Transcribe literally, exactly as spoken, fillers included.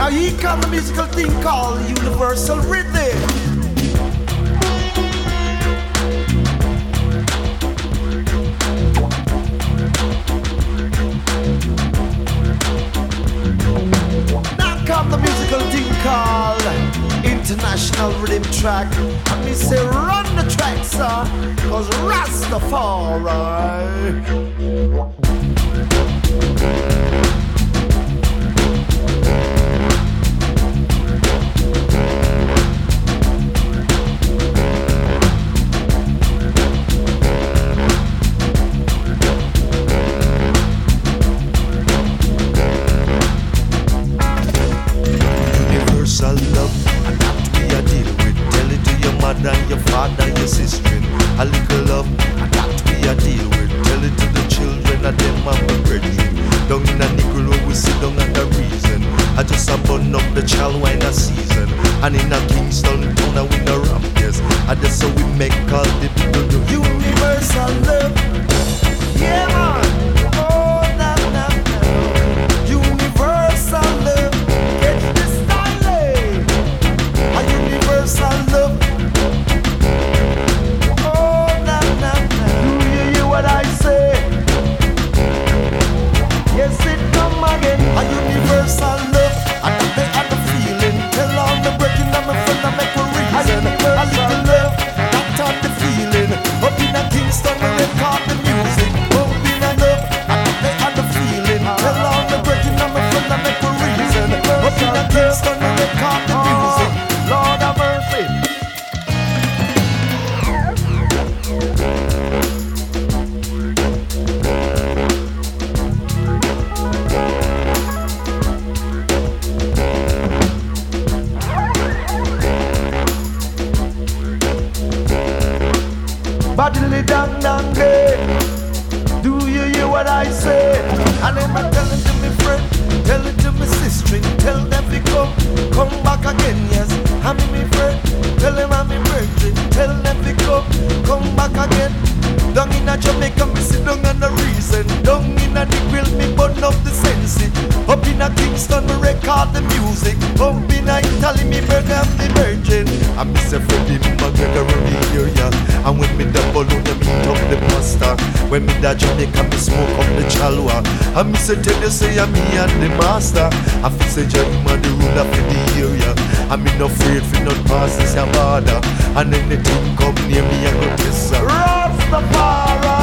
Now here comes the musical thing called Universal Rhythm. Now come the musical thing called International Rhythm Track. And me say run the track, sir, cause Rastafari. Universal love, and that we a deal with. Tell it to your mother and your father and your sister. A little love, and that we a deal with. Tell it to the children and them and the brethren. Down in a nickel we sit down at the reason. I just a burn up the child wine a season. And in a Kingston town a win a ramp, yes. And that's how we make all the people do. Universal love, yeah man. Oh na na na. Universal love, catch this style. A universal love. Oh na na na. Do you hear what I say? Yes, it come again. A universal love, and they are the feeling. Tell all the breaking of my friend and make a reason. A little love, that on the feeling. Up in a Kingston, we record the music. Up in a love, and they are the feeling. Tell all the breaking of my friend and make a reason. Up in a Kingston, we record the music. Lord have mercy. Badly dang dang day. Do you hear what I say? And then I tell it to me friend, tell it to me sister, tell them to come, come back again, yes. I'm me friend, tell them I'm me birthday, tell them to come, come back again. Down in a Jamaica, me sit down on the reason. Down in a the grill, me burn up the sense. Up in a Kingston, me record the music. Up in a Italy, me burger up the virgin. I miss a Freddie McGregor around the area. And when me double on the meat up the pasta. When me da Jamaica, me smoke up the chalwa. I miss a tell you say I'm me and the master. I feel say Johnny man the ruler for the area. I'm not afraid for not pass this border. And anything come near me, I go kiss her. Rastafari.